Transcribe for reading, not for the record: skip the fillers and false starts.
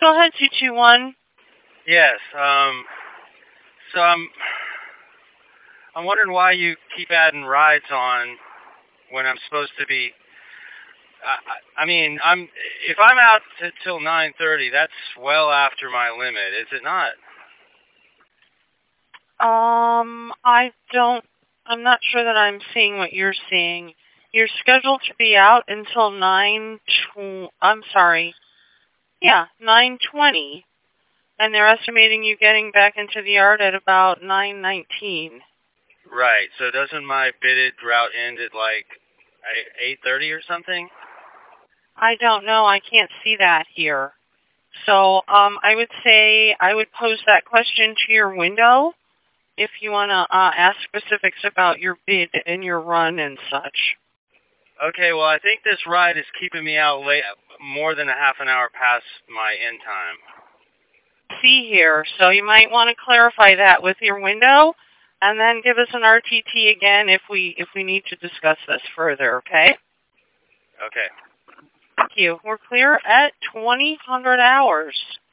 Go ahead, 221. Yes. So I'm wondering why you keep adding rides on when I'm supposed to be. I mean, if I'm out till 9:30, that's well after my limit, is it not? I'm not sure that I'm seeing what you're seeing. You're scheduled to be out until 9:20. And they're estimating you getting back into the yard at about 9:19. Right. So doesn't my bidded route end at like 8:30 or something? I don't know. I can't see that here. So I would say I would pose that question to your window if you want to ask specifics about your bid and your run and such. Okay, well, I think this ride is keeping me out late, more than a half an hour past my end time. See here, so you might want to clarify that with your window, and then give us an RTT again if we need to discuss this further. Okay. Okay. Thank you. We're clear at 2000 hours.